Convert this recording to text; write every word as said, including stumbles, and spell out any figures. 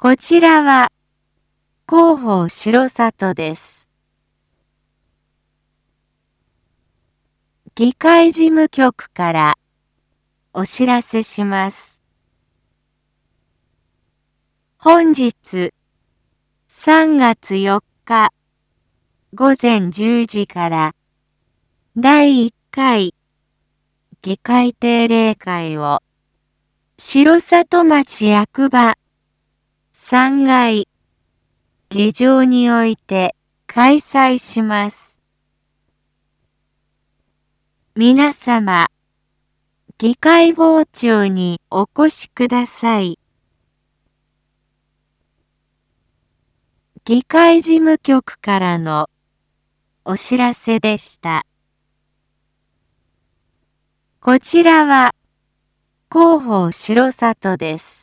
こちらは広報城里です。議会事務局からお知らせします。本日さんがつよっかごぜんじゅうじからだいいっかい議会定例会を城里町役場さんがい議場において開催します。皆様、議会傍聴にお越しください。議会事務局からのお知らせでした。こちらは広報城里です。